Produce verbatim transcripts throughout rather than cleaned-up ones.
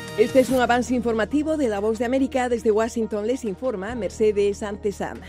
Este es un avance informativo de La Voz de América. Desde Washington les informa Mercedes Antezana.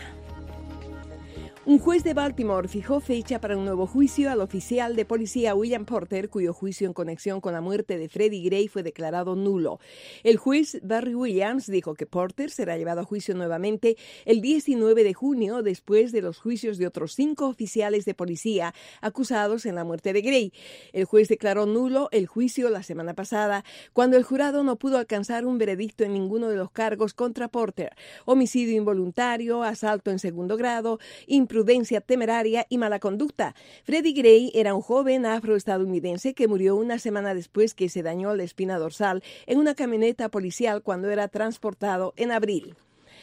Un juez de Baltimore fijó fecha para un nuevo juicio al oficial de policía William Porter, cuyo juicio en conexión con la muerte de Freddie Gray fue declarado nulo. El juez Barry Williams dijo que Porter será llevado a juicio nuevamente el diecinueve de junio, después de los juicios de otros cinco oficiales de policía acusados en la muerte de Gray. El juez declaró nulo el juicio la semana pasada, cuando el jurado no pudo alcanzar un veredicto en ninguno de los cargos contra Porter: homicidio involuntario, asalto en segundo grado, imprudencia temeraria y mala conducta. Freddie Gray era un joven afroestadounidense que murió una semana después que se dañó la espina dorsal en una camioneta policial cuando era transportado en abril.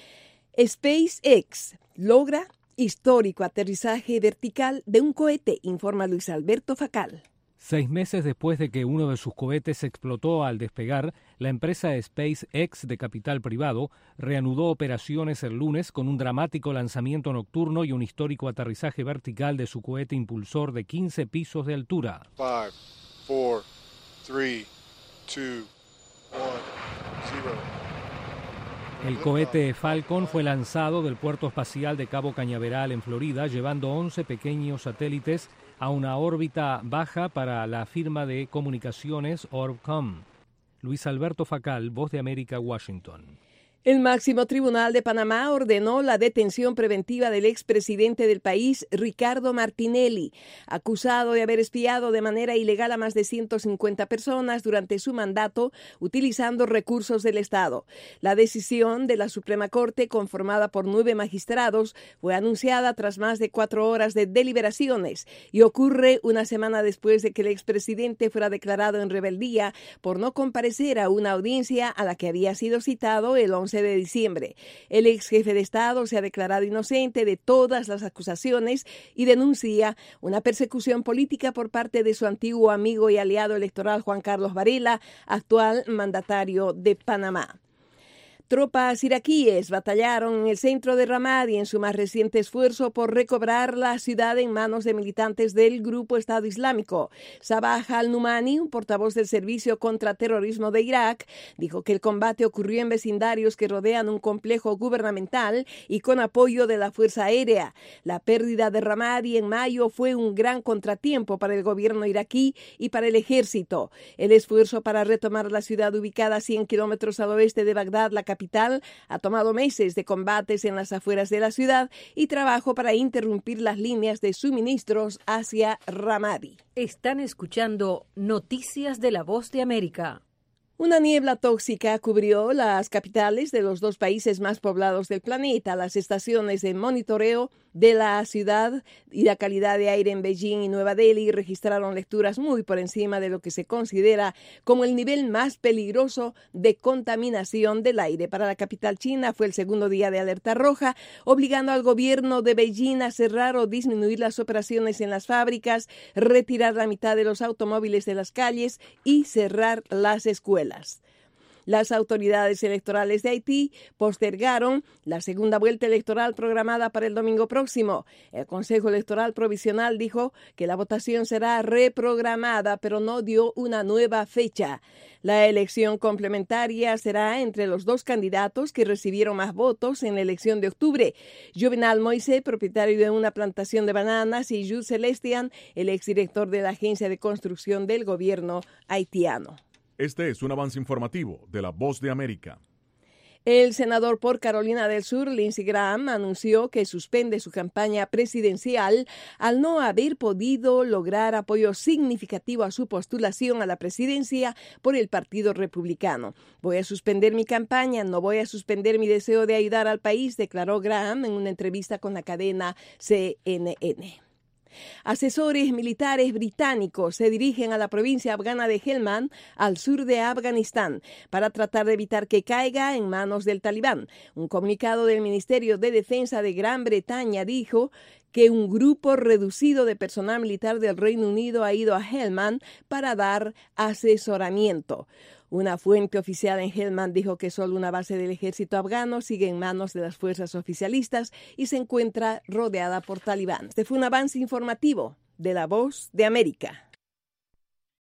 SpaceX logra histórico aterrizaje vertical de un cohete, informa Luis Alberto Facal. Seis meses después de que uno de sus cohetes explotó al despegar, la empresa SpaceX, de capital privado, reanudó operaciones el lunes con un dramático lanzamiento nocturno y un histórico aterrizaje vertical de su cohete impulsor de quince pisos de altura. Five, four, three, two, one, zero. El cohete Falcon fue lanzado del puerto espacial de Cabo Cañaveral en Florida, llevando once pequeños satélites a una órbita baja para la firma de comunicaciones Orbcomm. Luis Alberto Facal, Voz de América, Washington. El máximo tribunal de Panamá ordenó la detención preventiva del expresidente del país, Ricardo Martinelli, acusado de haber espiado de manera ilegal a más de ciento cincuenta personas durante su mandato utilizando recursos del Estado. La decisión de la Suprema Corte, conformada por nueve magistrados, fue anunciada tras más de cuatro horas de deliberaciones y ocurre una semana después de que el expresidente fuera declarado en rebeldía por no comparecer a una audiencia a la que había sido citado el once de diciembre. El ex jefe de Estado se ha declarado inocente de todas las acusaciones y denuncia una persecución política por parte de su antiguo amigo y aliado electoral Juan Carlos Varela, actual mandatario de Panamá. Tropas iraquíes batallaron en el centro de Ramadi en su más reciente esfuerzo por recobrar la ciudad en manos de militantes del grupo Estado Islámico. Sabah al-Numani, un portavoz del Servicio contra Terrorismo de Irak, dijo que el combate ocurrió en vecindarios que rodean un complejo gubernamental y con apoyo de la Fuerza Aérea. La pérdida de Ramadi en mayo fue un gran contratiempo para el gobierno iraquí y para el ejército. El esfuerzo para retomar la ciudad ubicada a cien kilómetros al oeste de Bagdad, la capital, capital, ha tomado meses de combates en las afueras de la ciudad y trabajo para interrumpir las líneas de suministros hacia Ramadi. Están escuchando Noticias de La Voz de América. Una niebla tóxica cubrió las capitales de los dos países más poblados del planeta. Las estaciones de monitoreo de la ciudad y la calidad de aire en Beijing y Nueva Delhi registraron lecturas muy por encima de lo que se considera como el nivel más peligroso de contaminación del aire. Para la capital china fue el segundo día de alerta roja, obligando al gobierno de Beijing a cerrar o disminuir las operaciones en las fábricas, retirar la mitad de los automóviles de las calles y cerrar las escuelas. Las autoridades electorales de Haití postergaron la segunda vuelta electoral programada para el domingo próximo. El Consejo Electoral Provisional dijo que la votación será reprogramada, pero no dio una nueva fecha. La elección complementaria será entre los dos candidatos que recibieron más votos en la elección de octubre: Jovenal Moise, propietario de una plantación de bananas, y Jules Celestian, el exdirector de la agencia de construcción del gobierno haitiano. Este es un avance informativo de La Voz de América. El senador por Carolina del Sur, Lindsey Graham, anunció que suspende su campaña presidencial al no haber podido lograr apoyo significativo a su postulación a la presidencia por el Partido Republicano. Voy a suspender mi campaña, no voy a suspender mi deseo de ayudar al país, declaró Graham en una entrevista con la cadena C N N. Asesores militares británicos se dirigen a la provincia afgana de Helmand, al sur de Afganistán, para tratar de evitar que caiga en manos del Talibán. Un comunicado del Ministerio de Defensa de Gran Bretaña dijo que un grupo reducido de personal militar del Reino Unido ha ido a Helmand para dar asesoramiento. Una fuente oficial en Helmand dijo que solo una base del ejército afgano sigue en manos de las fuerzas oficialistas y se encuentra rodeada por talibán. Este fue un avance informativo de La Voz de América.